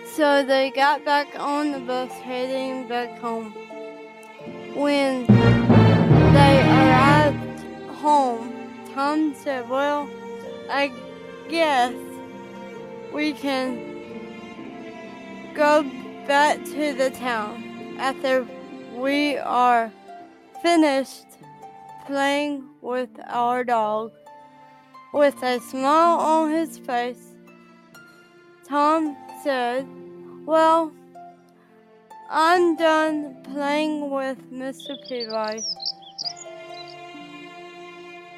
So they got back on the bus heading back home. When they arrived home, Tom said, "Well, I guess we can go back to the town after we are finished playing with our dog." With a smile on his face, Tom said, "Well, I'm done playing with Mr. Peabody."